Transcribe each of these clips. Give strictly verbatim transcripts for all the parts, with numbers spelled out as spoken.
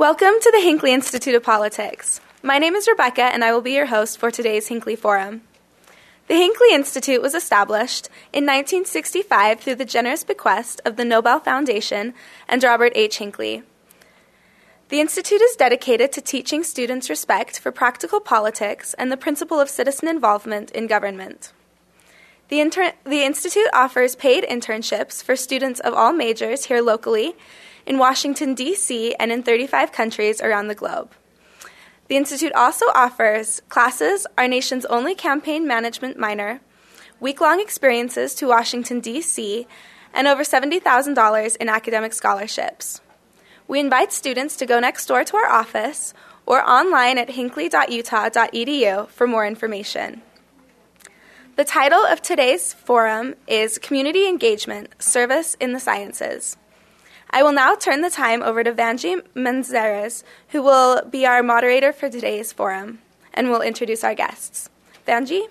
Welcome to the Hinckley Institute of Politics. My name is Rebecca, and I will be your host for today's Hinckley Forum. The Hinckley Institute was established in nineteen sixty-five through the generous bequest of the Nobel Foundation and Robert H. Hinckley. The Institute is dedicated to teaching students respect for practical politics and the principle of citizen involvement in government. The, inter- the Institute offers paid internships for students of all majors here locally, in Washington, D C, and in thirty-five countries around the globe. The Institute also offers classes, our nation's only campaign management minor, week-long experiences to Washington, D C, and over seventy thousand dollars in academic scholarships. We invite students to go next door to our office or online at hinckley dot utah dot e d u for more information. The title of today's forum is Community Engagement, Service in the Sciences. I will now turn the time over to Vanjie Manzares, who will be our moderator for today's forum, and will introduce our guests. Vanjie?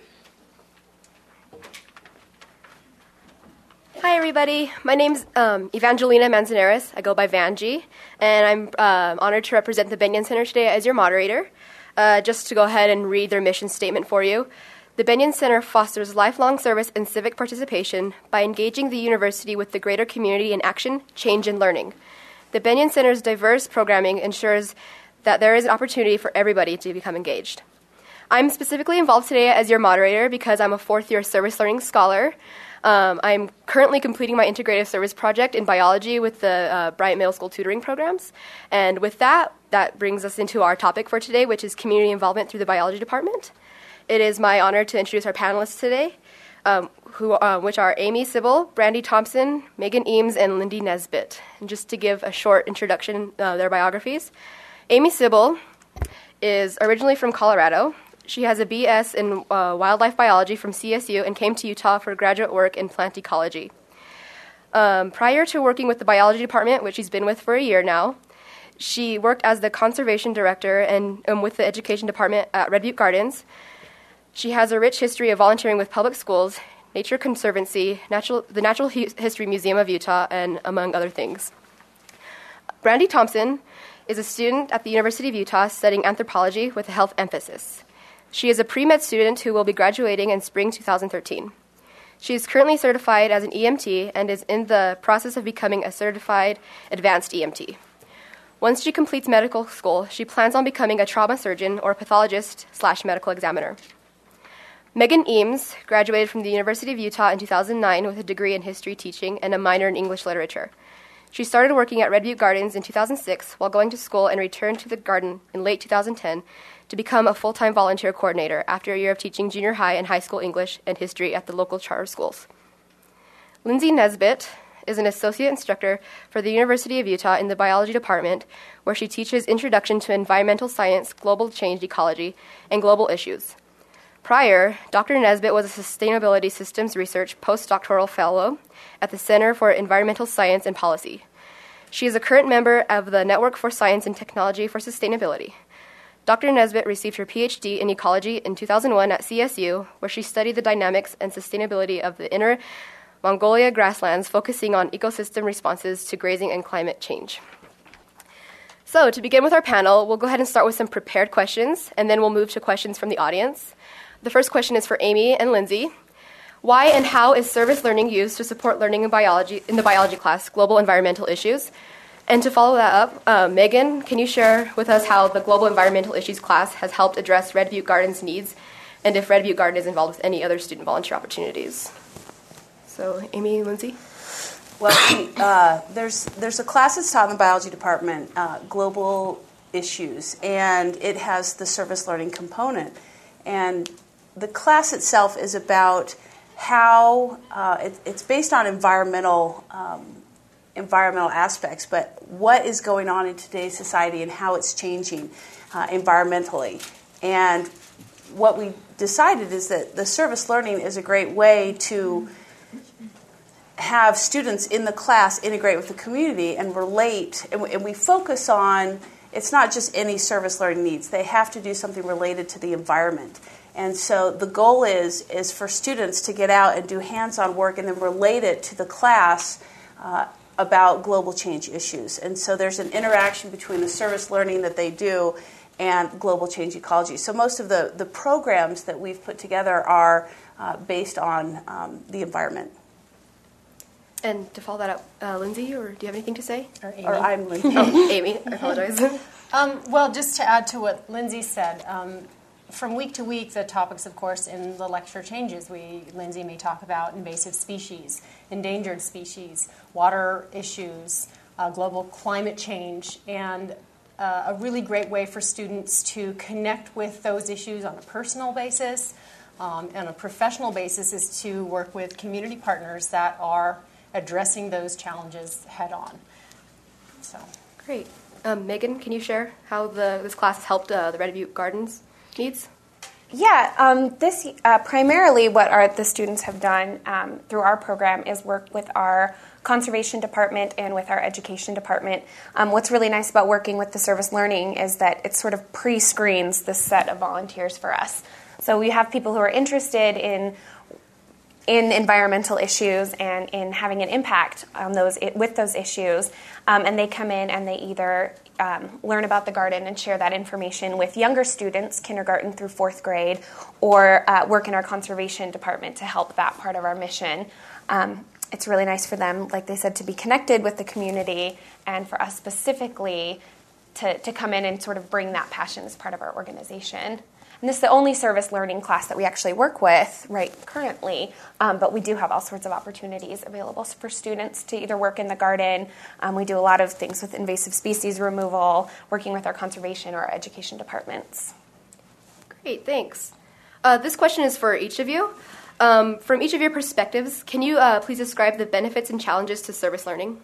Hi, everybody. My name's um, Evangelina Manzanares. I go by Vanjie, and I'm uh, honored to represent the Bennion Center today as your moderator. Uh, just to go ahead and read their mission statement for you. The Bennion Center fosters lifelong service and civic participation by engaging the university with the greater community in action, change, and learning. The Bennion Center's diverse programming ensures that there is an opportunity for everybody to become engaged. I'm specifically involved today as your moderator because I'm a fourth-year service learning scholar. Um, I'm currently completing my integrative service project in biology with the uh, Bryant Middle School tutoring programs. And with that, that brings us into our topic for today, which is community involvement through the biology department. It is my honor to introduce our panelists today, um, who, uh, which are Amy Sybil, Brandy Thompson, Megan Eames, and Lindy Nesbitt. And just to give a short introduction of uh, their biographies, Amy Sybil is originally from Colorado. She has a B S in uh, wildlife biology from C S U and came to Utah for graduate work in plant ecology. Um, prior to working with the biology department, which she's been with for a year now, she worked as the conservation director and um, with the education department at Red Butte Gardens. She has a rich history of volunteering with public schools, Nature Conservancy, Natural, the Natural History Museum of Utah, and among other things. Brandy Thompson is a student at the University of Utah studying anthropology with a health emphasis. She is a pre-med student who will be graduating in spring two thousand thirteen. She is currently certified as an E M T and is in the process of becoming a certified advanced E M T. Once she completes medical school, she plans on becoming a trauma surgeon or pathologist slash medical examiner. Megan Eames graduated from the University of Utah in two thousand nine with a degree in history teaching and a minor in English literature. She started working at Red Butte Gardens in two thousand six while going to school and returned to the garden in late two thousand ten to become a full-time volunteer coordinator after a year of teaching junior high and high school English and history at the local charter schools. Lindsay Nesbitt is an associate instructor for the University of Utah in the biology department, where she teaches Introduction to Environmental Science, Global Change Ecology, and Global Issues. Prior, Doctor Nesbitt was a Sustainability Systems Research postdoctoral fellow at the Center for Environmental Science and Policy. She is a current member of the Network for Science and Technology for Sustainability. Doctor Nesbitt received her P H D in ecology in two thousand one at C S U, where she studied the dynamics and sustainability of the Inner Mongolia grasslands, focusing on ecosystem responses to grazing and climate change. So, to begin with our panel, we'll go ahead and start with some prepared questions, and then we'll move to questions from the audience. The first question is for Amy and Lindsay. Why and how is service learning used to support learning in biology in the biology class, global environmental issues? And to follow that up, uh, Megan, can you share with us how the Global Environmental Issues class has helped address Red Butte Gardens' needs, and if Red Butte Garden is involved with any other student volunteer opportunities? So, Amy, Lindsay? Well, uh, there's there's a class that's taught in the biology department, uh, Global Issues, and it has the service learning component. And the class itself is about how, uh, it, it's based on environmental um, environmental aspects, but what is going on in today's society and how it's changing uh, environmentally. And what we decided is that the service learning is a great way to have students in the class integrate with the community and relate, and we, and we focus on, it's not just any service learning needs, they have to do something related to the environment. And so the goal is is for students to get out and do hands-on work and then relate it to the class uh, about global change issues. And so there's an interaction between the service learning that they do and global change ecology. So most of the, the programs that we've put together are uh, based on um, the environment. And to follow that up, uh, Lindsay, or do you have anything to say? Or Amy. Or I'm Lindsay. Oh, Amy, I apologize. Um, well, just to add to what Lindsay said, um, from week to week, the topics, of course, in the lecture changes. We, Lindsay may talk about invasive species, endangered species, water issues, uh, global climate change, and uh, a really great way for students to connect with those issues on a personal basis. Um, and on a professional basis is to work with community partners that are addressing those challenges head on. So Great. Um, Megan, can you share how the this class has helped uh, the Red Butte Gardens needs? Yeah, um, this uh, primarily what our the students have done um, through our program is work with our conservation department and with our education department. Um, what's really nice about working with the service learning is that it sort of pre-screens this set of volunteers for us. So we have people who are interested in in environmental issues and in having an impact on those with those issues, um, and they come in and they either um, learn about the garden and share that information with younger students, kindergarten through fourth grade, or uh, work in our conservation department to help that part of our mission. Um, it's really nice for them, like they said, to be connected with the community, and for us specifically to, to come in and sort of bring that passion as part of our organization. And this is the only service learning class that we actually work with right currently, um, but we do have all sorts of opportunities available for students to either work in the garden. Um, we do a lot of things with invasive species removal, working with our conservation or our education departments. Great, thanks. Uh, this question is for each of you. Um, from each of your perspectives, can you uh, please describe the benefits and challenges to service learning?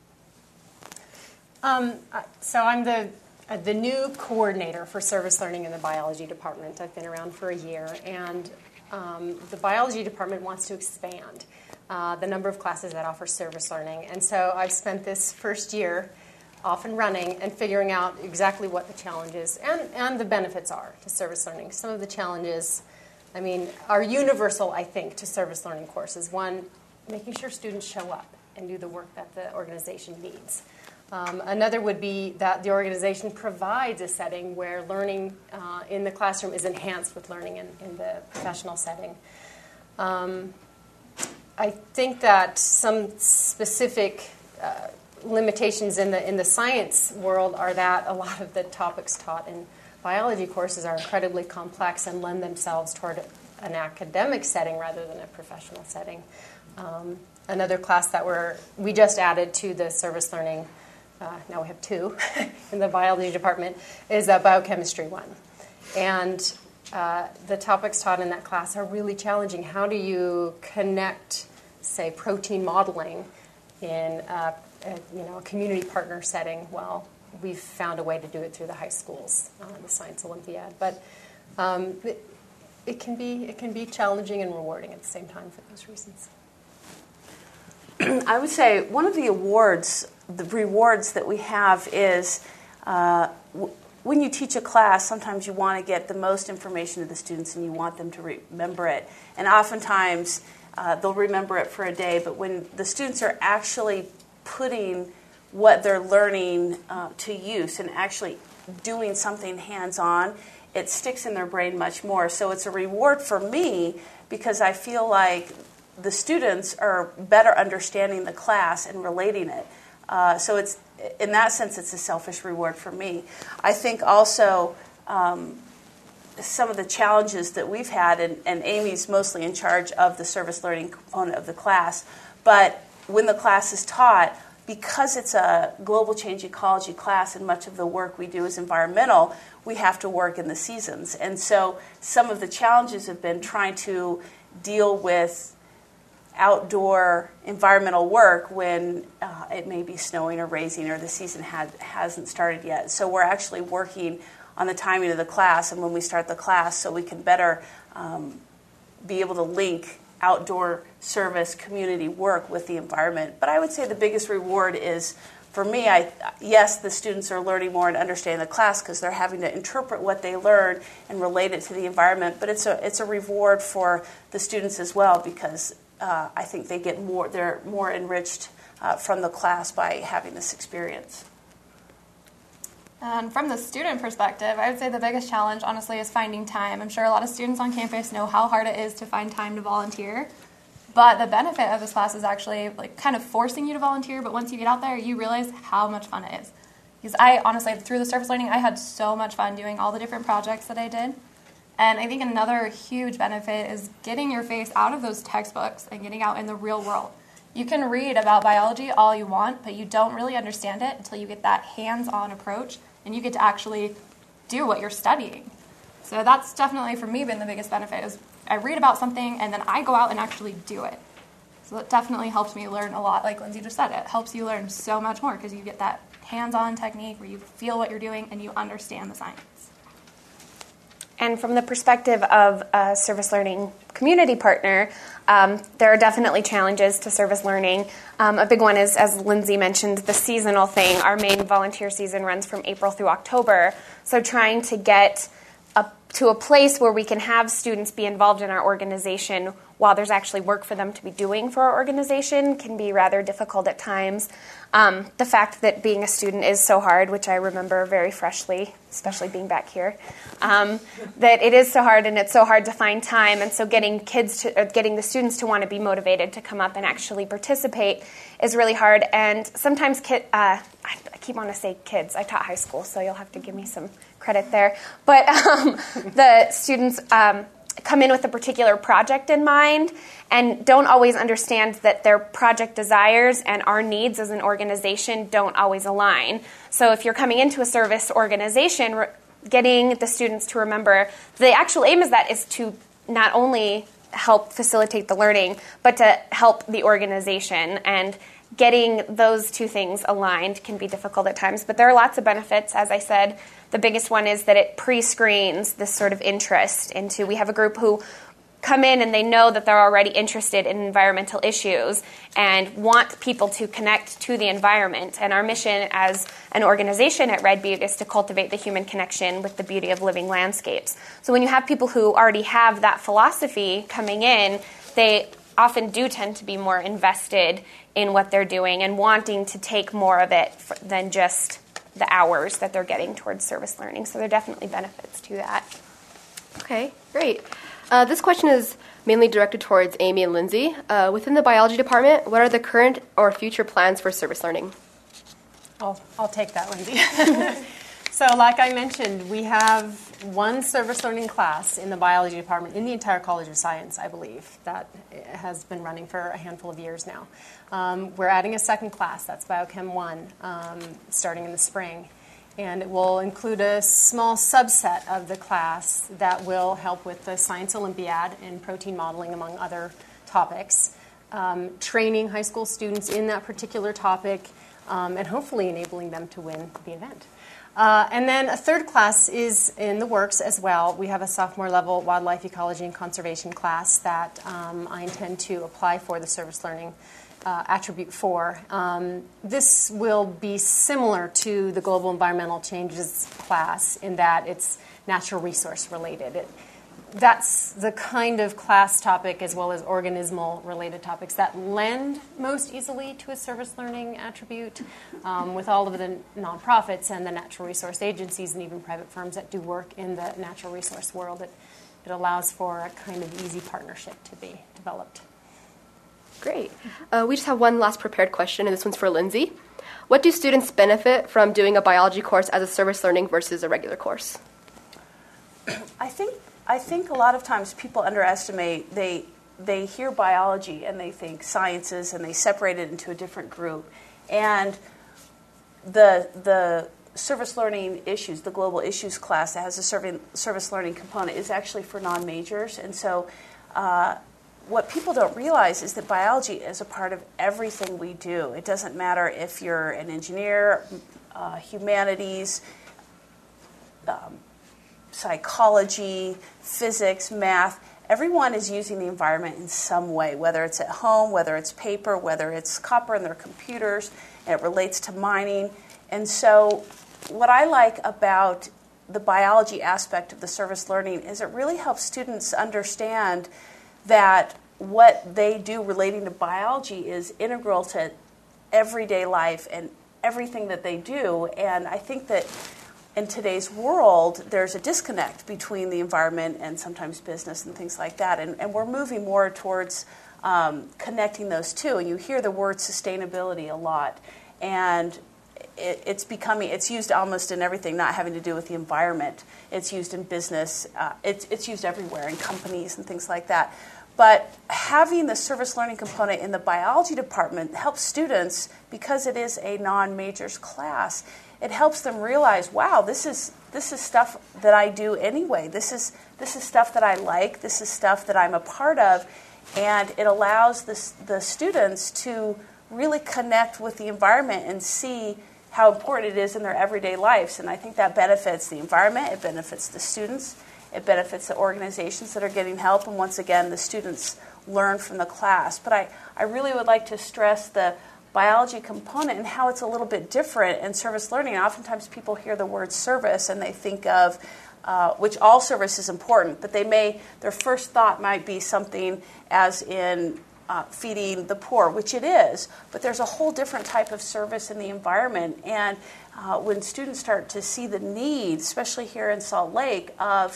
Um, so I'm the uh, the new coordinator for service learning in the biology department. I've been around for a year, and um, the biology department wants to expand uh, the number of classes that offer service learning. And so I've spent this first year off and running and figuring out exactly what the challenges and, and the benefits are to service learning. Some of the challenges, I mean, are universal, I think, to service learning courses. One, making sure students show up and do the work that the organization needs. Um, another would be that the organization provides a setting where learning uh, in the classroom is enhanced with learning in, in the professional setting. Um, I think that some specific uh, limitations in the in the science world are that a lot of the topics taught in biology courses are incredibly complex and lend themselves toward an academic setting rather than a professional setting. Um, another class that we're we just added to the service learning, uh, now we have two in the biology department, is uh, biochemistry one. And uh, the topics taught in that class are really challenging. How do you connect, say, protein modeling in uh, a, you know, a community partner setting? Well, we've found a way to do it through the high schools, uh, the Science Olympiad. But um, it, it can be it can be challenging and rewarding at the same time for those reasons. I would say one of the awards, the rewards that we have is uh, w- when you teach a class, sometimes you want to get the most information to the students and you want them to remember it. And oftentimes uh, they'll remember it for a day, but when the students are actually putting what they're learning uh, to use and actually doing something hands-on, it sticks in their brain much more. So it's a reward for me because I feel like the students are better understanding the class and relating it. Uh, so it's in that sense, it's a selfish reward for me. I think also um, some of the challenges that we've had, and, and Amy's mostly in charge of the service learning component of the class, but when the class is taught, because it's a global change ecology class and much of the work we do is environmental, we have to work in the seasons. And so some of the challenges have been trying to deal with outdoor environmental work when uh, it may be snowing or raising or the season had, hasn't started yet. So we're actually working on the timing of the class and when we start the class so we can better um, be able to link outdoor service community work with the environment. But I would say the biggest reward is, for me, I yes, the students are learning more and understanding the class because they're having to interpret what they learn and relate it to the environment. But it's a it's a reward for the students as well because uh, I think they get more, they're more enriched uh, from the class by having this experience. And from the student perspective, I would say the biggest challenge, honestly, is finding time. I'm sure a lot of students on campus know how hard it is to find time to volunteer. But the benefit of this class is actually like kind of forcing you to volunteer, but once you get out there, you realize how much fun it is. Because I honestly, through the service learning, I had so much fun doing all the different projects that I did. And I think another huge benefit is getting your face out of those textbooks and getting out in the real world. You can read about biology all you want, but you don't really understand it until you get that hands-on approach and you get to actually do what you're studying. So that's definitely, for me, been the biggest benefit is I read about something and then I go out and actually do it. So that definitely helps me learn a lot. Like Lindsay just said, it helps you learn so much more because you get that hands-on technique where you feel what you're doing and you understand the science. And from the perspective of a service learning community partner, um, there are definitely challenges to service learning. Um, a big one is, as Lindsay mentioned, the seasonal thing. Our main volunteer season runs from April through October. So trying to get up to a place where we can have students be involved in our organization while there's actually work for them to be doing for our organization can be rather difficult at times. Um, the fact that being a student is so hard, which I remember very freshly, especially being back here, um, that it is so hard and it's so hard to find time. And so getting kids, to, uh, getting the students to want to be motivated to come up and actually participate is really hard. And sometimes, kid, uh, I, I keep wanting to say kids. I taught high school, so you'll have to give me some credit there. But um, the students um, come in with a particular project in mind and don't always understand that their project desires and our needs as an organization don't always align. So if you're coming into a service organization, re- getting the students to remember the actual aim is that is to not only help facilitate the learning, but to help the organization. And getting those two things aligned can be difficult at times, but there are lots of benefits. As I said, the biggest one is that it pre-screens this sort of interest into, we have a group who come in and they know that they're already interested in environmental issues and want people to connect to the environment. And our mission as an organization at Red Butte is to cultivate the human connection with the beauty of living landscapes. So when you have people who already have that philosophy coming in, they often do tend to be more invested in what they're doing and wanting to take more of it than just the hours that they're getting towards service learning. So there are definitely benefits to that. Okay, great. Uh, this question is mainly directed towards Amy and Lindsay. Uh, within the biology department, what are the current or future plans for service learning? I'll, I'll take that, Lindsay. So like I mentioned, we have one service learning class in the biology department in the entire College of Science, I believe, that has been running for a handful of years now. Um, we're adding a second class, that's Biochem one, um, starting in the spring. And it will include a small subset of the class that will help with the Science Olympiad and protein modeling, among other topics, um, training high school students in that particular topic, um, and hopefully enabling them to win the event. Uh, and then a third class is in the works as well. We have a sophomore level wildlife ecology and conservation class that um, I intend to apply for the service learning uh, attribute for. Um, this will be similar to the global environmental changes class in that it's natural resource related. It, that's the kind of class topic as well as organismal related topics that lend most easily to a service learning attribute um, with all of the nonprofits and the natural resource agencies and even private firms that do work in the natural resource world. It, it allows for a kind of easy partnership to be developed. Great. Uh, we just have one last prepared question, and this one's for Lindsay. What do students benefit from doing a biology course as a service learning versus a regular course? I think I think a lot of times people underestimate, they they hear biology and they think sciences and they separate it into a different group. And the the service learning issues, the global issues class that has a serving, service learning component is actually for non-majors. And so uh, what people don't realize is that biology is a part of everything we do. It doesn't matter if you're an engineer, uh, humanities, um, psychology, physics, math. Everyone is using the environment in some way, whether it's at home, whether it's paper, whether it's copper in their computers, and it relates to mining. And so what I like about the biology aspect of the service learning is it really helps students understand that what they do relating to biology is integral to everyday life and everything that they do. And I think that in today's world, there's a disconnect between the environment and sometimes business and things like that. And, and we're moving more towards um, connecting those two. And you hear the word sustainability a lot. And it, it's becoming, it's used almost in everything, not having to do with the environment. It's used in business. Uh, it's, it's used everywhere in companies and things like that. But having the service learning component in the biology department helps students, because it is a non-majors class, it helps them realize, wow, this is this is stuff that I do anyway. This is this is stuff that I like. This is stuff that I'm a part of, and it allows the the students to really connect with the environment and see how important it is in their everyday lives. And I think that benefits the environment. It benefits the students. It benefits the organizations that are getting help. And once again, the students learn from the class. But I, I really would like to stress the biology component and how it's a little bit different in service learning. And oftentimes people hear the word service and they think of, uh, which all service is important, but they may, their first thought might be something as in uh, feeding the poor, which it is, but there's a whole different type of service in the environment. And uh, when students start to see the need, especially here in Salt Lake, of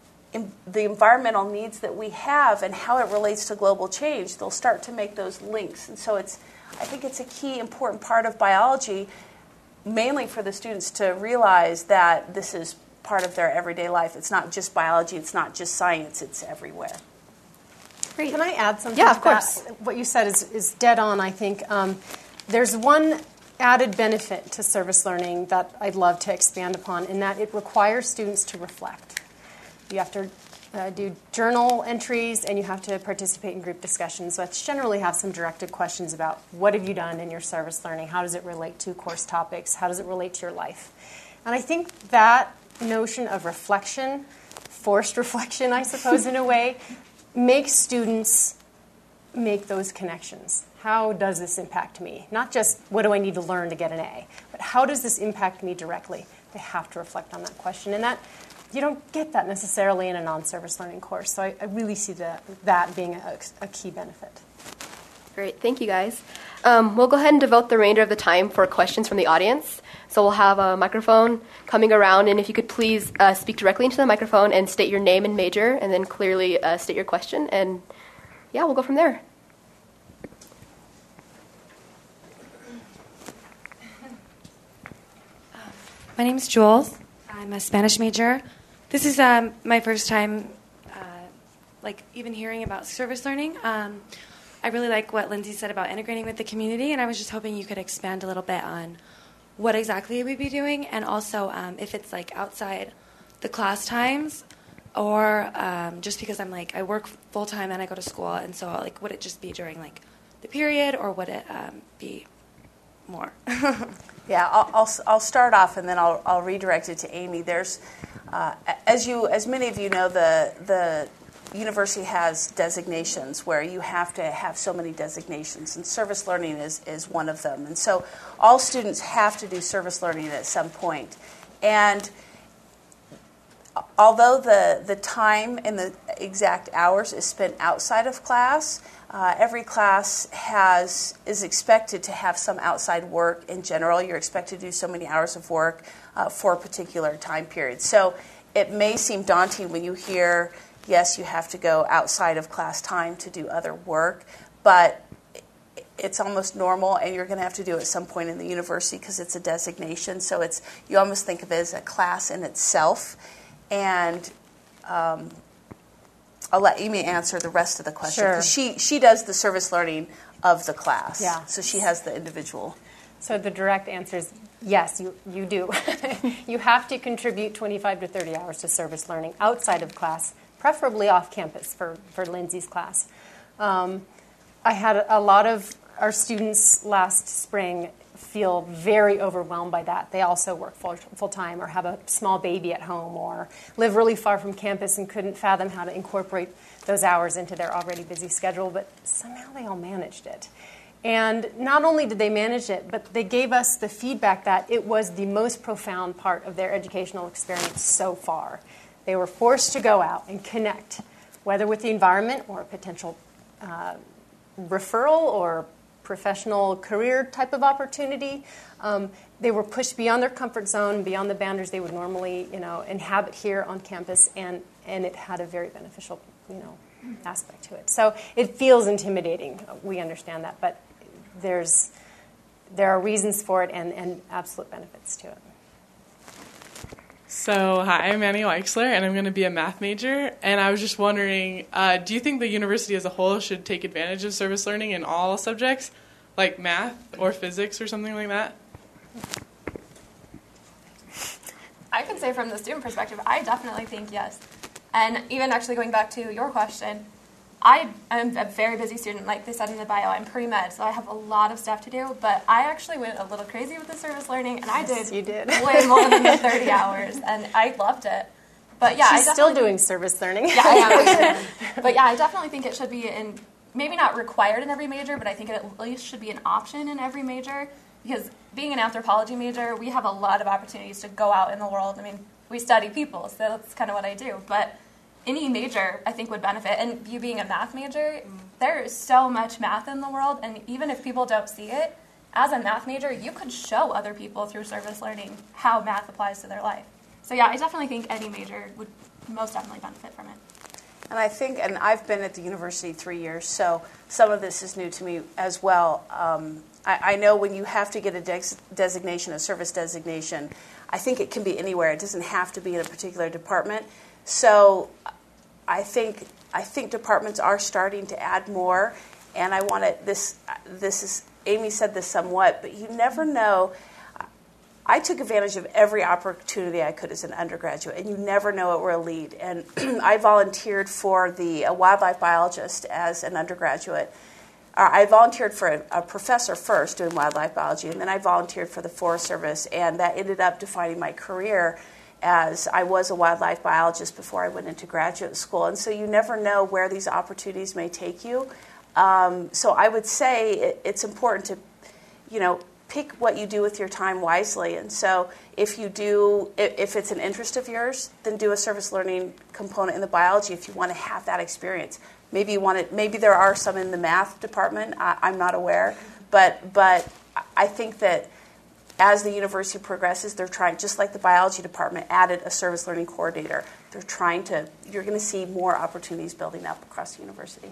in the environmental needs that we have and how it relates to global change, they'll start to make those links. And so it's, I think it's a key important part of biology, mainly for the students to realize that this is part of their everyday life. It's not just biology, it's not just science, it's everywhere. Great. Can I add something Yeah, to of course. that? What you said is, is dead on, I think. Um, there's one added benefit to service learning that I'd love to expand upon, in that it requires students to reflect. You have to uh, do journal entries, and you have to participate in group discussions, which generally have some directed questions about what have you done in your service learning, how does it relate to course topics, how does it relate to your life. And I think that notion of reflection, forced reflection, I suppose, in a way, makes students make those connections. How does this impact me? Not just what do I need to learn to get an A, but how does this impact me directly? They have to reflect on that question. And that you don't get that necessarily in a non-service learning course. So I, I really see that, that being a, a key benefit. Great. Thank you, guys. Um, we'll go ahead and devote the remainder of the time for questions from the audience. So we'll have a microphone coming around, and if you could please uh, speak directly into the microphone and state your name and major, and then clearly uh, state your question. And, yeah, we'll go from there. My name is Jules. I'm a Spanish major. This is um, my first time, uh, like, even hearing about service learning. Um, I really like what Lindsay said about integrating with the community, and I was just hoping you could expand a little bit on what exactly we'd be doing, and also um, if it's, like, outside the class times, or um, just because I'm, like, I work full-time and I go to school, and so, like, would it just be during, like, the period, or would it um, be more? Yeah, I'll, I'll I'll start off and then I'll I'll redirect it to Amy. There's, uh, as you as many of you know, the the university has designations where you have to have so many designations, and service learning is is one of them. And so all students have to do service learning at some point. And although the the time and the exact hours is spent outside of class, Uh, every class has is expected to have some outside work in general. You're expected to do so many hours of work uh, for a particular time period. So it may seem daunting when you hear, yes, you have to go outside of class time to do other work, but it's almost normal, and you're going to have to do it at some point in the university because it's a designation. So it's you almost think of it as a class in itself. And um, I'll let Amy answer the rest of the question. Sure. Because she, she does the service learning of the class. Yeah. So she has the individual. So the direct answer is yes, you, you do. You have to contribute twenty-five to thirty hours to service learning outside of class, preferably off campus for, for Lindsay's class. Um, I had a lot of our students last spring feel very overwhelmed by that. They also work full, full-time or have a small baby at home or live really far from campus and couldn't fathom how to incorporate those hours into their already busy schedule, but somehow they all managed it. And not only did they manage it, but they gave us the feedback that it was the most profound part of their educational experience so far. They were forced to go out and connect, whether with the environment or a potential uh, referral or professional career type of opportunity. Um, they were pushed beyond their comfort zone, beyond the boundaries they would normally, you know, inhabit here on campus, and, and it had a very beneficial, you know, aspect to it. So it feels intimidating. We understand that, but there's there are reasons for it and, and absolute benefits to it. So, hi, I'm Annie Weixler, and I'm going to be a math major. And I was just wondering, uh, do you think the university as a whole should take advantage of service learning in all subjects, like math or physics or something like that? I can say from the student perspective, I definitely think yes. And even actually going back to your question, I am a very busy student. Like they said in the bio, I'm pre-med, so I have a lot of stuff to do. But I actually went a little crazy with the service learning, and I yes, did, you did. way more than the thirty hours, and I loved it. But yeah, She's I still definitely doing service learning. Yeah, I am. But yeah, I definitely think it should be in, maybe not required in every major, but I think it at least should be an option in every major. Because being an anthropology major, we have a lot of opportunities to go out in the world. I mean, we study people, so that's kind of what I do. But any major, I think, would benefit. And you being a math major, there is so much math in the world, and even if people don't see it, as a math major, you could show other people through service learning how math applies to their life. So yeah, I definitely think any major would most definitely benefit from it. And I think, and I've been at the university three years, so some of this is new to me as well. Um, I, I know when you have to get a dex- designation, a service designation, I think it can be anywhere. It doesn't have to be in a particular department. So I think I think departments are starting to add more, and I want to. This this is Amy said this somewhat, but you never know. I took advantage of every opportunity I could as an undergraduate, and you never know it were a lead. And I volunteered for the a wildlife biologist as an undergraduate. Uh, I volunteered for a, a professor first doing wildlife biology, and then I volunteered for the Forest Service, and that ended up defining my career, as I was a wildlife biologist before I went into graduate school. And so you never know where these opportunities may take you. Um, so I would say it, it's important to, you know, pick what you do with your time wisely. And so if you do, if, if it's an interest of yours, then do a service learning component in the biology if you want to have that experience. Maybe you want to, maybe there are some in the math department. I, I'm not aware. But, but I think that as the university progresses, they're trying, just like the biology department added a service learning coordinator, they're trying to, you're going to see more opportunities building up across the university.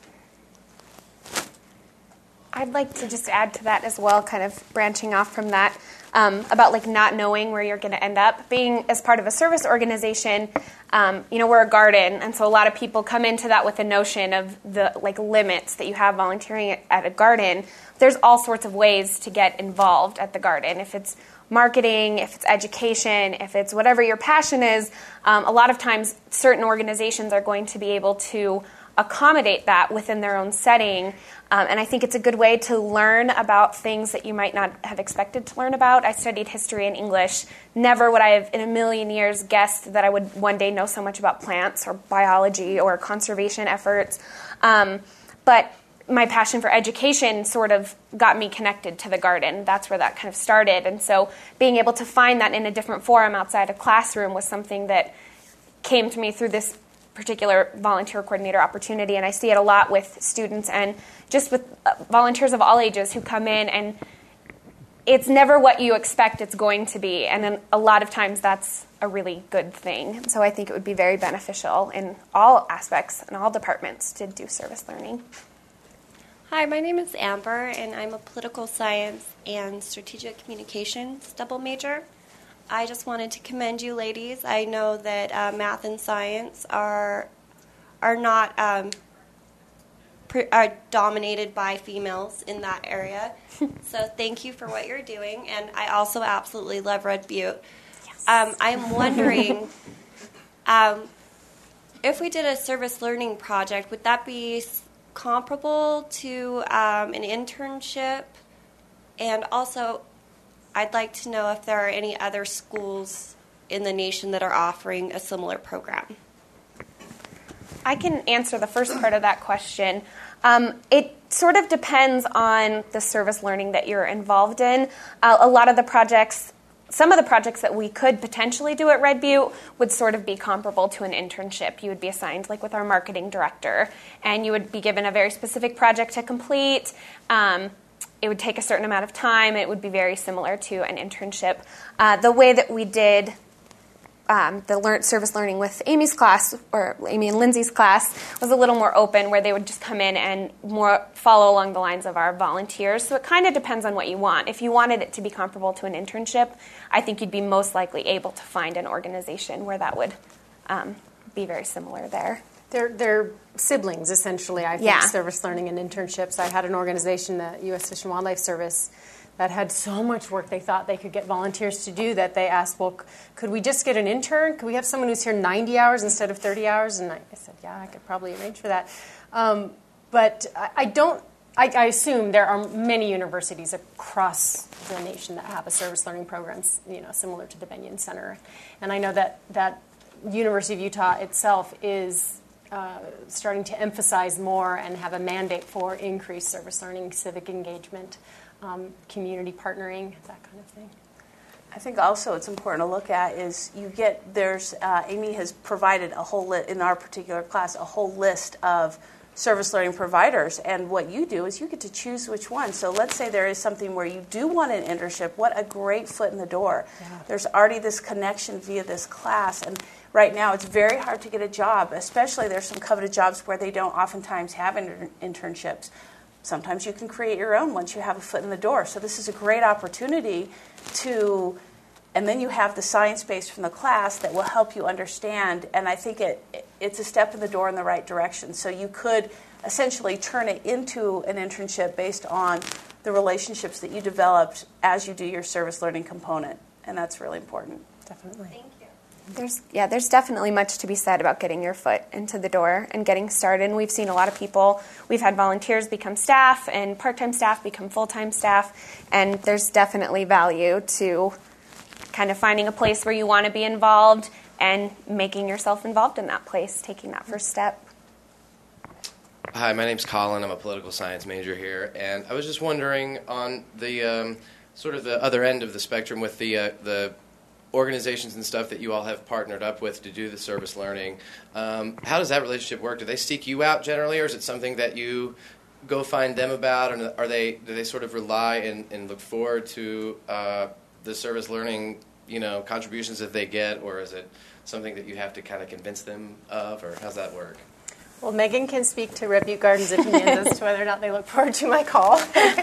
I'd like to just add to that as well, kind of branching off from that, um, about like not knowing where you're going to end up. Being as part of a service organization, um, you know, we're a garden, and so a lot of people come into that with a notion of the like limits that you have volunteering at, at a garden. There's all sorts of ways to get involved at the garden. If it's marketing, if it's education, if it's whatever your passion is, um, a lot of times certain organizations are going to be able to accommodate that within their own setting. Um, and I think it's a good way to learn about things that you might not have expected to learn about. I studied history and English. Never would I have in a million years guessed that I would one day know so much about plants or biology or conservation efforts. Um, but my passion for education sort of got me connected to the garden. That's where that kind of started. And so being able to find that in a different forum outside a classroom was something that came to me through this particular volunteer coordinator opportunity, and I see it a lot with students and just with uh, volunteers of all ages who come in, and it's never what you expect it's going to be, and then a lot of times that's a really good thing. So I think it would be very beneficial in all aspects and all departments to do service learning. Hi, my name is Amber, and I'm a political science and strategic communications double major. I just wanted to commend you, ladies. I know that uh, math and science are are not um, pre- are dominated by females in that area. So thank you for what you're doing, and I also absolutely love Red Butte. Yes. Um, I'm wondering um, if we did a service learning project, would that be comparable to um, an internship? And also, I'd like to know if there are any other schools in the nation that are offering a similar program. I can answer the first part of that question. Um, it sort of depends on the service learning that you're involved in. Uh, a lot of the projects, some of the projects that we could potentially do at Red Butte would sort of be comparable to an internship. You would be assigned, like with our marketing director, and you would be given a very specific project to complete. Um, it would take a certain amount of time. It would be very similar to an internship. Uh, the way that we did um, the learn, service learning with Amy's class, or Amy and Lindsay's class, was a little more open, where they would just come in and more follow along the lines of our volunteers. So it kind of depends on what you want. If you wanted it to be comparable to an internship, I think you'd be most likely able to find an organization where that would um, be very similar there. They're, they're siblings, essentially, I think, Yeah. service learning and internships. I had an organization, the U S Fish and Wildlife Service, that had so much work they thought they could get volunteers to do that they asked, well, c- could we just get an intern? Could we have someone who's here ninety hours instead of thirty hours? And I, I said, yeah, I could probably arrange for that. Um, but I, I don't, I, I assume there are many universities across the nation that have a service learning programs, you know, similar to the Benyon Center. And I know that, that University of Utah itself is uh, starting to emphasize more and have a mandate for increased service learning, civic engagement, um, community partnering, that kind of thing. I think also it's important to look at is you get, there's, uh, Amy has provided a whole list, in our particular class, a whole list of service learning providers, and what you do is you get to choose which one. So let's say there is something where you do want an internship. What a great foot in the door. Yeah. There's already this connection via this class, and right now it's very hard to get a job, especially there's some coveted jobs where they don't oftentimes have inter- internships. Sometimes you can create your own once you have a foot in the door. So this is a great opportunity to, and then you have the science base from the class that will help you understand, and I think it it's a step in the door in the right direction. So you could essentially turn it into an internship based on the relationships that you developed as you do your service learning component, and that's really important. Definitely. Thank you. There's yeah, there's definitely much to be said about getting your foot into the door and getting started. And we've seen a lot of people. We've had volunteers become staff and part-time staff become full-time staff, and there's definitely value to kind of finding a place where you want to be involved and making yourself involved in that place, taking that first step. Hi, my name's Colin. I'm a political science major here, and I was just wondering on the um, sort of the other end of the spectrum with the uh, the organizations and stuff that you all have partnered up with to do the service learning. Um, how does that relationship work? Do they seek you out generally, or is it something that you go find them about, and are they do they sort of rely and, and look forward to uh, the service learning, you know, contributions that they get, or is it something that you have to kind of convince them of, or how's that work? Well, Megan can speak to Red Butte Gardens opinions as to whether or not they look forward to my call.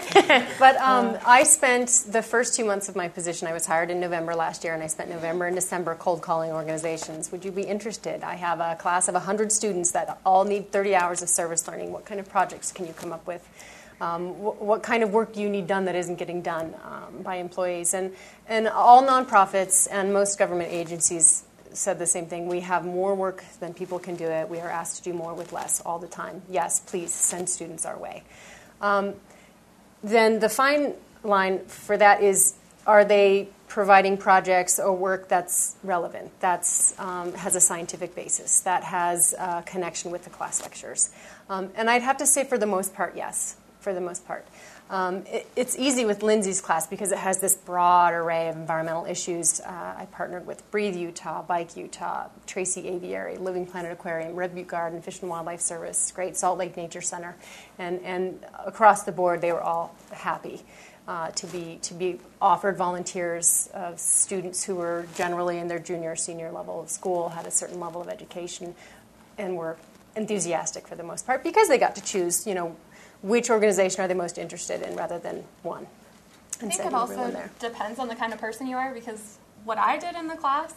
But um, I spent the first two months of my position, I was hired in November last year, and I spent November and December cold calling organizations. Would you be interested? I have a class of one hundred students that all need thirty hours of service learning. What kind of projects can you come up with? Um, wh- what kind of work do you need done that isn't getting done um, by employees? And, and all nonprofits and most government agencies said the same thing. We have more work than people can do it. We are asked to do more with less all the time. Yes, please send students our way. Um, then the fine line for that is, are they providing projects or work that's relevant, that's um, has a scientific basis, that has a connection with the class lectures? Um, and I'd have to say for the most part, yes, for the most part. Um, it, it's easy with Lindsay's class because it has this broad array of environmental issues. Uh, I partnered with Breathe Utah, Bike Utah, Tracy Aviary, Living Planet Aquarium, Red Butte Garden, Fish and Wildlife Service, Great Salt Lake Nature Center, and, and across the board they were all happy uh, to be to be offered volunteers of students who were generally in their junior or senior level of school, had a certain level of education, and were enthusiastic for the most part because they got to choose, you know, which organization are they most interested in rather than one. I think it also depends on the kind of person you are, because what I did in the class,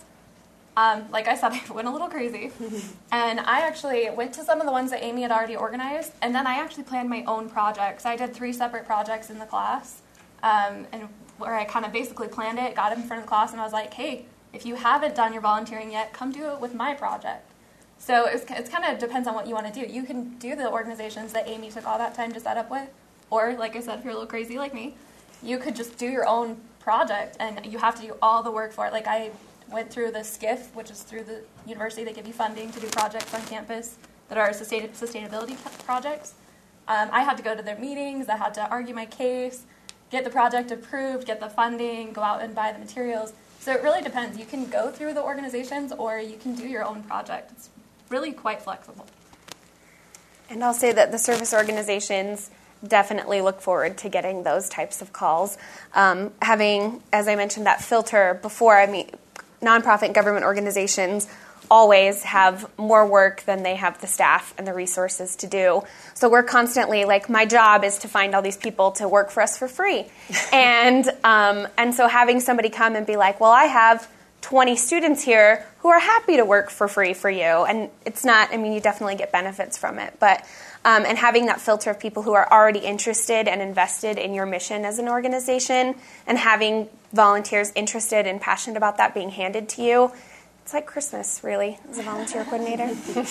um, like I said, I went a little crazy. And I actually went to some of the ones that Amy had already organized, and then I actually planned my own projects. I did three separate projects in the class, um, and where I kind of basically planned it, got it in front of the class, and I was like, hey, if you haven't done your volunteering yet, come do it with my project. So it's, it's kind of depends on what you want to do. You can do the organizations that Amy took all that time to set up with, or like I said, if you're a little crazy like me, you could just do your own project, and you have to do all the work for it. Like I went through the SCIF, which is through the university. They give you funding to do projects on campus that are sustain- sustainability projects. Um, I had to go to their meetings. I had to argue my case, get the project approved, get the funding, go out and buy the materials. So it really depends. You can go through the organizations, or you can do your own project. It's really quite flexible. And I'll say that the service organizations, definitely look forward to getting those types of calls. Um, having, as I mentioned, that filter before, I mean, nonprofit and government organizations always have more work than they have the staff and the resources to do. So we're constantly, like, my job is to find all these people to work for us for free. and um, and so having somebody come and be like, well, I have twenty students here who are happy to work for free for you. And it's not, I mean, you definitely get benefits from it. But um, and having that filter of people who are already interested and invested in your mission as an organization, and having volunteers interested and passionate about that being handed to you, it's like Christmas, really, as a volunteer coordinator.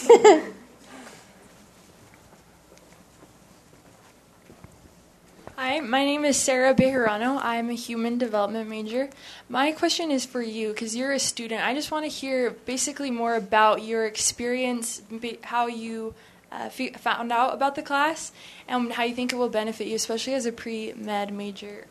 Hi, my name is Sarah Bejarano. I'm a human development major. My question is for you, because you're a student. I just want to hear basically more about your experience, how you uh, f- found out about the class, and how you think it will benefit you, especially as a pre-med major.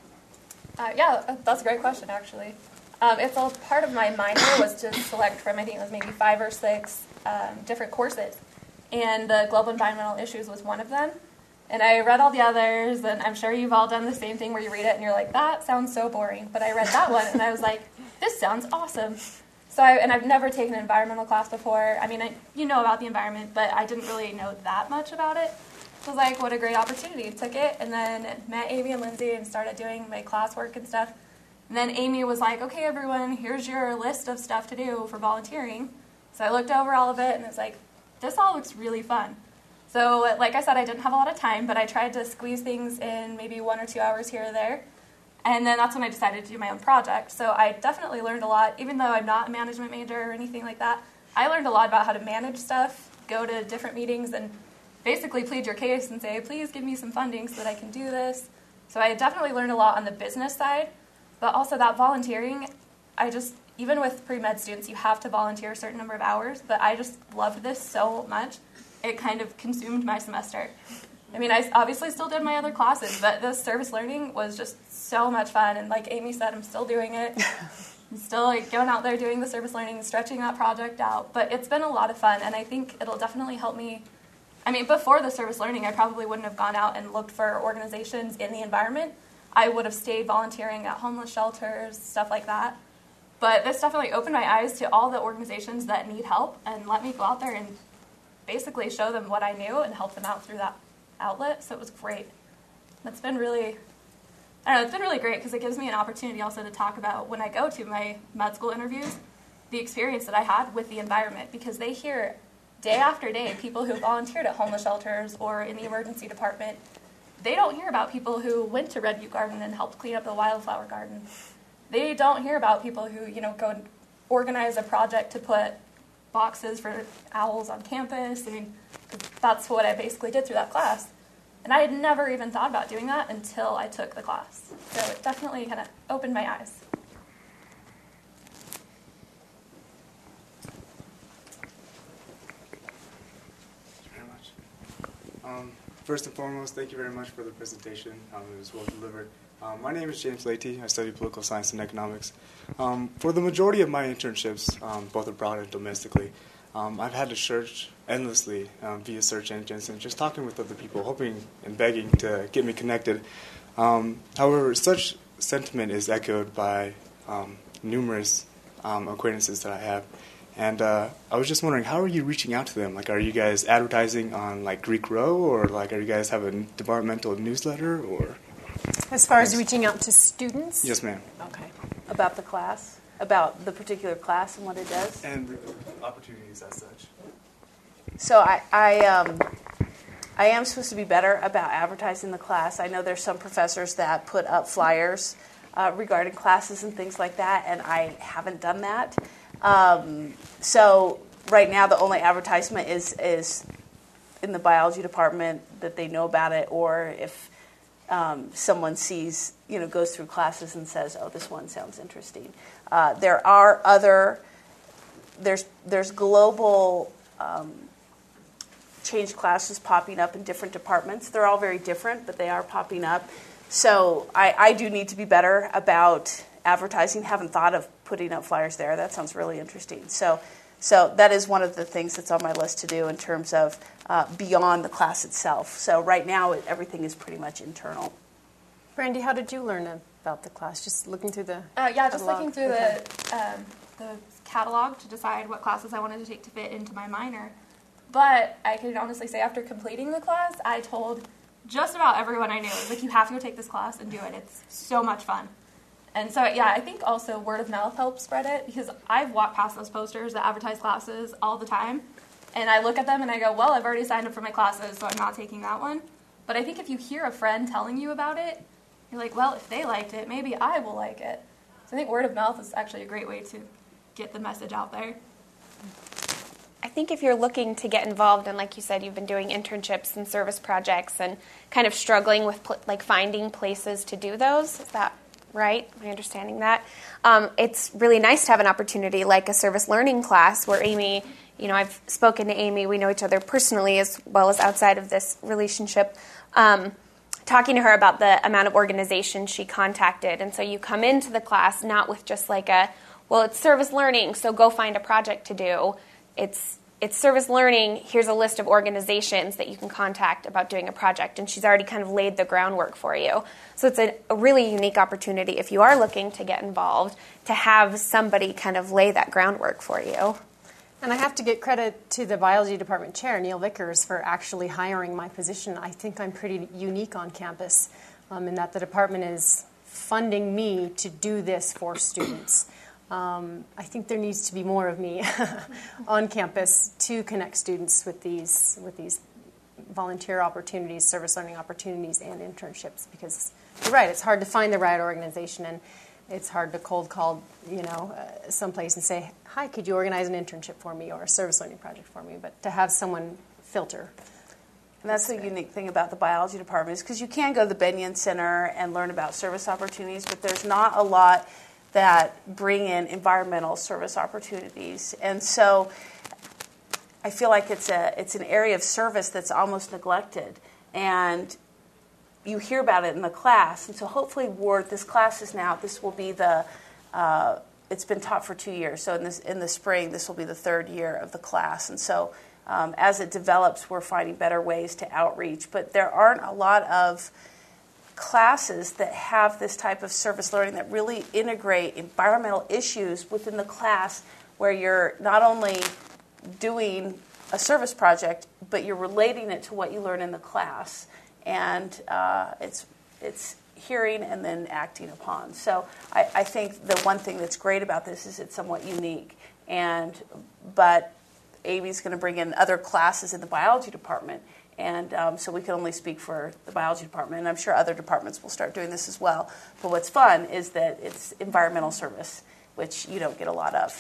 Uh, yeah, that's a great question, actually. Um, it's all part of my minor was to select from, I think it was maybe five or six um, different courses. And the global environmental issues was one of them. And I read all the others, and I'm sure you've all done the same thing where you read it and you're like, that sounds so boring. But I read that one, and I was like, this sounds awesome. So, I, and I've never taken an environmental class before. I mean, I, you know about the environment, but I didn't really know that much about it. So I was like, what a great opportunity. Took it, and then met Amy and Lindsay and started doing my classwork and stuff. And then Amy was like, okay, everyone, here's your list of stuff to do for volunteering. So I looked over all of it, and it was like, this all looks really fun. So like I said, I didn't have a lot of time, but I tried to squeeze things in maybe one or two hours here or there. And then that's when I decided to do my own project. So I definitely learned a lot, even though I'm not a management major or anything like that. I learned a lot about how to manage stuff, go to different meetings, and basically plead your case and say, please give me some funding so that I can do this. So I definitely learned a lot on the business side. But also that volunteering, I just, even with pre-med students, you have to volunteer a certain number of hours, but I just loved this so much, it kind of consumed my semester. I mean, I obviously still did my other classes, but this service learning was just so much fun, and like Amy said, I'm still doing it. I'm still like going out there doing the service learning, stretching that project out, but it's been a lot of fun, and I think it'll definitely help me. I mean, before the service learning, I probably wouldn't have gone out and looked for organizations in the environment. I would have stayed volunteering at homeless shelters, stuff like that. But this definitely opened my eyes to all the organizations that need help and let me go out there and basically show them what I knew and help them out through that outlet. So it was great. It's been really, I don't know, it's been really great because it gives me an opportunity also to talk about when I go to my med school interviews, the experience that I had with the environment, because they hear day after day people who volunteered at homeless shelters or in the emergency department. They don't hear about people who went to Redview Garden and helped clean up the wildflower garden. They don't hear about people who, you know, go and organize a project to put boxes for owls on campus. I mean, that's what I basically did through that class. And I had never even thought about doing that until I took the class. So it definitely kind of opened my eyes. Thank you very much. Um, First and foremost, thank you very much for the presentation. Um, it was well delivered. Um, my name is James Leahy. I study political science and economics. Um, for the majority of my internships, um, both abroad and domestically, um, I've had to search endlessly um, via search engines and just talking with other people, hoping and begging to get me connected. Um, however, such sentiment is echoed by um, numerous um, acquaintances that I have. And uh, I was just wondering, how are you reaching out to them? Like, are you guys advertising on, like, Greek Row, or, like, are you guys have a departmental newsletter, or? As far as reaching out to students? Yes, ma'am. Okay. About the class? About the particular class and what it does? And opportunities as such. So I, I, um, I am supposed to be better about advertising the class. I know there's some professors that put up flyers uh, regarding classes and things like that, and I haven't done that. Um, so right now the only advertisement is, is in the biology department that they know about it, or if um, someone sees, you know, goes through classes and says, oh, this one sounds interesting. Uh, there are other, there's, there's global um, change classes popping up in different departments. They're all very different, but they are popping up. So I, I do need to be better about advertising. Haven't thought of putting up flyers there. That sounds really interesting. So, so that is one of the things that's on my list to do in terms of uh, beyond the class itself. So right now, it, everything is pretty much internal. Brandy, how did you learn about the class? Just looking through the Uh, yeah, just catalog? looking through Okay. the um, the catalog to decide what classes I wanted to take to fit into my minor. But I can honestly say after completing the class, I told just about everyone I knew, it was like, you have to go take this class and do it. It's so much fun. And so, yeah, I think also word of mouth helps spread it, because I've walked past those posters that advertise classes all the time, and I look at them and I go, well, I've already signed up for my classes, so I'm not taking that one. But I think if you hear a friend telling you about it, you're like, well, if they liked it, maybe I will like it. So I think word of mouth is actually a great way to get the message out there. I think if you're looking to get involved, and like you said, you've been doing internships and service projects and kind of struggling with pl- like finding places to do those, is that right? Am I understanding that? Um, it's really nice to have an opportunity like a service learning class where Amy, you know, I've spoken to Amy, we know each other personally as well as outside of this relationship, um, talking to her about the amount of organizations she contacted. And so you come into the class not with just like a, well, it's service learning, so go find a project to do. It's it's service learning, here's a list of organizations that you can contact about doing a project, and she's already kind of laid the groundwork for you. So it's a, a really unique opportunity if you are looking to get involved to have somebody kind of lay that groundwork for you. And I have to get credit to the biology department chair, Neil Vickers, for actually hiring my position. I think I'm pretty unique on campus um, in that the department is funding me to do this for students. Um, I think there needs to be more of me on campus to connect students with these with these volunteer opportunities, service learning opportunities, and internships. Because you're right, it's hard to find the right organization, and it's hard to cold call, you know, uh, someplace and say, "Hi, could you organize an internship for me or a service learning project for me?" But to have someone filter. And that's the unique thing about the biology department is because you can go to the Bennion Center and learn about service opportunities, but there's not a lot that bring in environmental service opportunities. And so I feel like it's a it's an area of service that's almost neglected. And you hear about it in the class. And so hopefully Ward, this class is now, this will be the, uh, it's been taught for two years. So in, this, in the spring, this will be the third year of the class. And so um, as it develops, we're finding better ways to outreach. But there aren't a lot of classes that have this type of service learning that really integrate environmental issues within the class, where you're not only doing a service project, but you're relating it to what you learn in the class, and uh, it's it's hearing and then acting upon. So I, I think the one thing that's great about this is it's somewhat unique, and but Amy's going to bring in other classes in the biology department. And um, so we can only speak for the biology department, and I'm sure other departments will start doing this as well. But what's fun is that it's environmental service, which you don't get a lot of.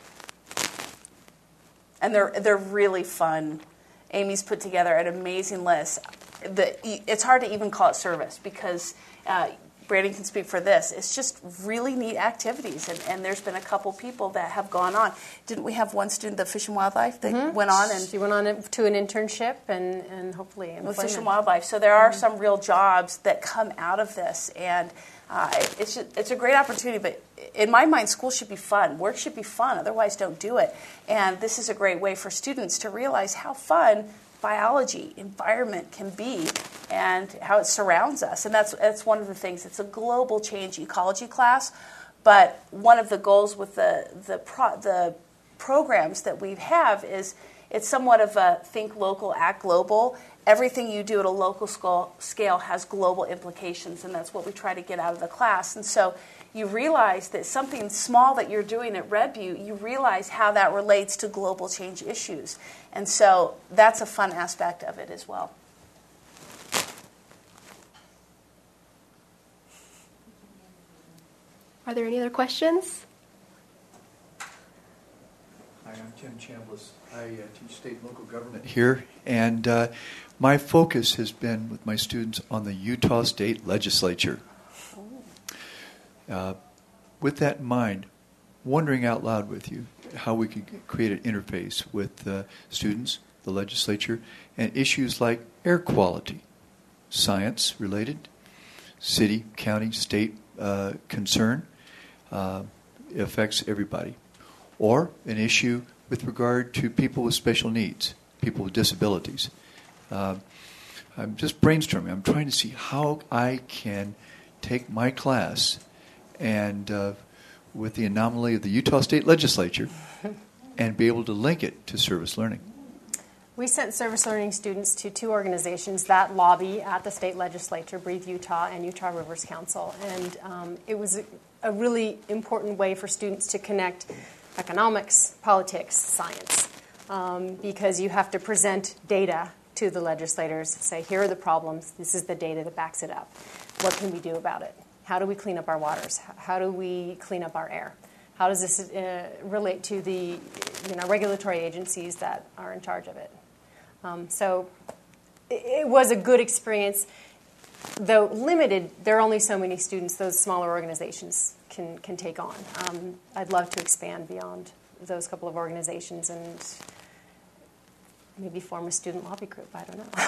And they're they're really fun. Amy's put together an amazing list. The, it's hard to even call it service because uh, Brandon can speak for this. It's just really neat activities, and, and there's been a couple people that have gone on. Didn't we have one student, the Fish and Wildlife, that Mm-hmm. went on and She went on to an internship and, and hopefully employment. with Fish and Wildlife. So there are Mm-hmm. some real jobs that come out of this, and uh, it's just, it's a great opportunity. But in my mind, school should be fun. Work should be fun. Otherwise, don't do it. And this is a great way for students to realize how fun biology, environment can be, and how it surrounds us. And that's that's one of the things. It's a global change ecology class, but one of the goals with the the pro, the programs that we have is it's somewhat of a think local, act global. Everything you do at a local scale, scale has global implications, and that's what we try to get out of the class. And so you realize that something small that you're doing at Red Butte, you realize how that relates to global change issues. And so that's a fun aspect of it as well. Are there any other questions? Hi, I'm Tim Chambliss. I uh, teach state and local government here, and uh, my focus has been with my students on the Utah State Legislature. Uh, with that in mind, wondering out loud with you how we could create an interface with uh, students, the legislature, and issues like air quality, science-related, city, county, state uh, concern, uh, affects everybody, or an issue with regard to people with special needs, people with disabilities. Uh, I'm just brainstorming. I'm trying to see how I can take my class and uh, with the anomaly of the Utah State Legislature and be able to link it to service learning. We sent service learning students to two organizations that lobby at the state legislature, Breathe Utah and Utah Rivers Council. And um, it was a, a really important way for students to connect economics, politics, science, um, because you have to present data to the legislators, say, here are the problems, this is the data that backs it up. What can we do about it? How do we clean up our waters? How do we clean up our air? How does this uh, relate to the you know, regulatory agencies that are in charge of it? Um, so it, it was a good experience, though limited. There are only so many students those smaller organizations can, can take on. Um, I'd love to expand beyond those couple of organizations and maybe form a student lobby group. I don't know.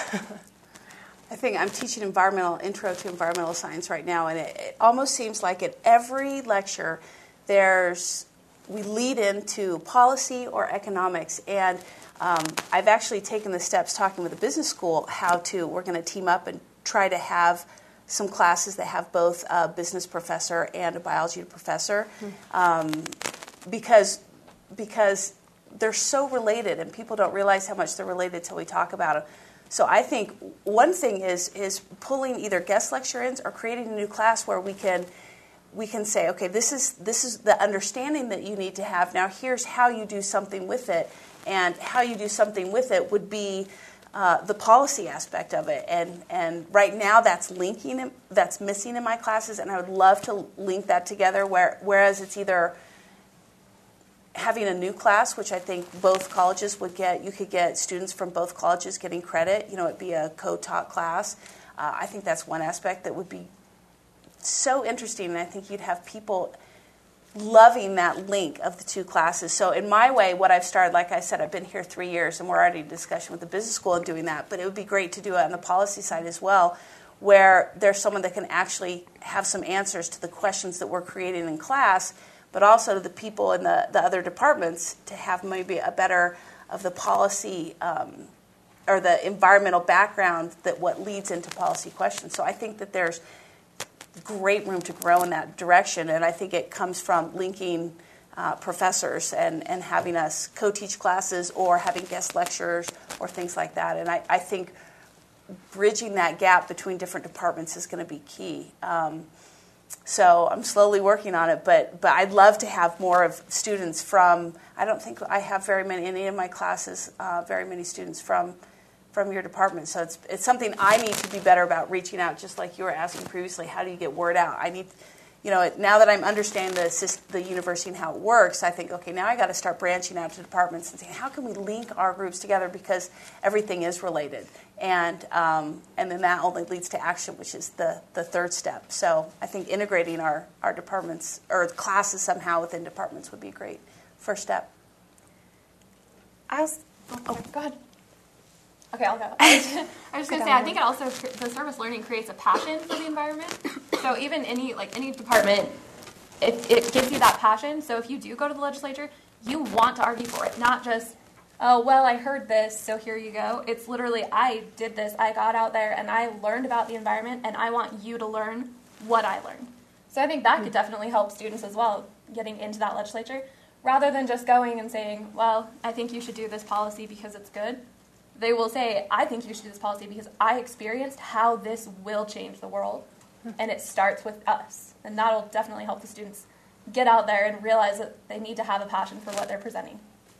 I think I'm teaching environmental intro to environmental science right now, and it, it almost seems like at every lecture there's we lead into policy or economics, and um, I've actually taken the steps talking with the business school how to we're going to team up and try to have some classes that have both a business professor and a biology professor, mm-hmm. um, because because they're so related, and people don't realize how much they're related until we talk about them. So I think one thing is is pulling either guest lecture-ins or creating a new class where we can we can say, okay, this is this is the understanding that you need to have. Now here's how you do something with it, and how you do something with it would be uh, the policy aspect of it. And and right now that's linking that's missing in my classes, and I would love to link that together. Where whereas it's either having a new class, which I think both colleges would get. You could get students from both colleges getting credit. You know, it'd be a co-taught class. Uh, I think that's one aspect that would be so interesting, and I think you'd have people loving that link of the two classes. So in my way, what I've started, like I said, I've been here three years, and we're already in discussion with the business school and doing that, but it would be great to do it on the policy side as well, where there's someone that can actually have some answers to the questions that we're creating in class, but also to the people in the, the other departments to have maybe a better of the policy um, or the environmental background that what leads into policy questions. So I think that there's great room to grow in that direction, and I think it comes from linking uh, professors and, and having us co-teach classes or having guest lecturers or things like that. And I, I think bridging that gap between different departments is going to be key. Um, So I'm slowly working on it, but but I'd love to have more of students from, I don't think I have very many, in any of my classes, uh, very many students from from your department. So it's it's something I need to be better about reaching out, just like you were asking previously, how do you get word out? I need, you know, now that I'm understanding the, the university and how it works, I think, okay, now I got to start branching out to departments and saying, how can we link our groups together, because everything is related. And um, and then that only leads to action, which is the, the third step. So I think integrating our, our departments or classes somehow within departments would be a great first step. I was, oh, go ahead. Okay, I'll go. I was, I was just going to say, I think it also, the service learning creates a passion for the environment. So even any, like any department, it, it gives you that passion. So if you do go to the legislature, you want to argue for it, not just, oh, well, I heard this, so here you go. It's literally, I did this, I got out there, and I learned about the environment, and I want you to learn what I learned. So I think that could definitely help students as well, getting into that legislature, rather than just going and saying, well, I think you should do this policy because it's good. They will say, I think you should do this policy because I experienced how this will change the world, and it starts with us. And that will definitely help the students get out there and realize that they need to have a passion for what they're presenting.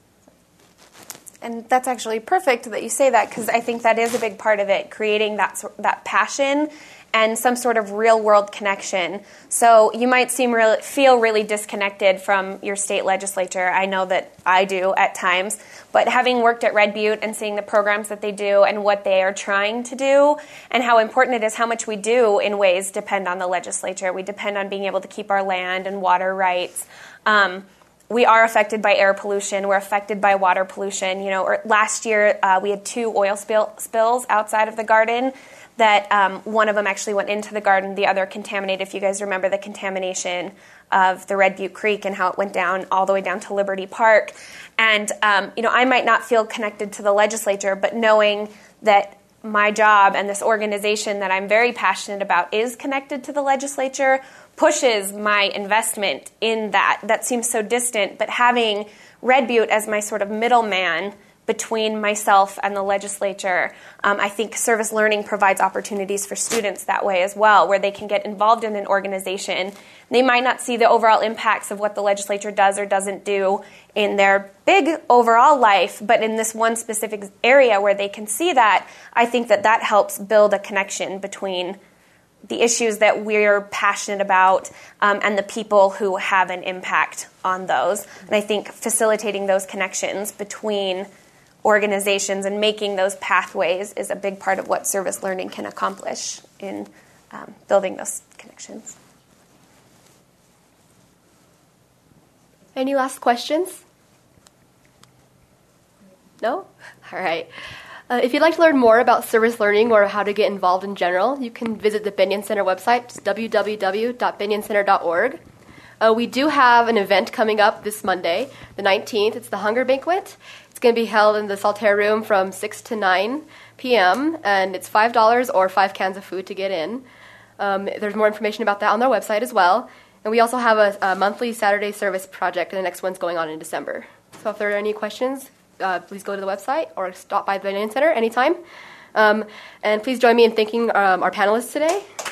And that's actually perfect that you say that, because I think that is a big part of it, creating that that passion and some sort of real-world connection. So you might seem really, feel really disconnected from your state legislature. I know that I do at times. But having worked at Red Butte and seeing the programs that they do and what they are trying to do and how important it is, how much we do in ways depend on the legislature. We depend on being able to keep our land and water rights. Um, we are affected by air pollution. We're affected by water pollution. You know, or last year uh, we had two oil spill, spills outside of the garden. That um, one of them actually went into the garden, the other contaminated. If you guys remember the contamination of the Red Butte Creek and how it went down all the way down to Liberty Park. And, um, you know, I might not feel connected to the legislature, but knowing that my job and this organization that I'm very passionate about is connected to the legislature pushes my investment in that. That seems so distant, but having Red Butte as my sort of middleman between myself and the legislature, um, I think service learning provides opportunities for students that way as well, where they can get involved in an organization. They might not see the overall impacts of what the legislature does or doesn't do in their big overall life, but in this one specific area where they can see that, I think that that helps build a connection between the issues that we're passionate about um, and the people who have an impact on those. And I think facilitating those connections between organizations and making those pathways is a big part of what service learning can accomplish in um, building those connections. Any last questions? No? All right. Uh, if you'd like to learn more about service learning or how to get involved in general, you can visit the Binion Center website, it's w w w dot binion center dot org. Uh, we do have an event coming up this Monday, the nineteenth. It's the Hunger Banquet. It's going to be held in the Saltaire Room from six to nine p.m., and it's five dollars or five cans of food to get in. Um, there's more information about that on our website as well. And we also have a, a monthly Saturday service project, and the next one's going on in December. So if there are any questions, Uh, please go to the website or stop by the Binion Center anytime. Um, and please join me in thanking um, our panelists today.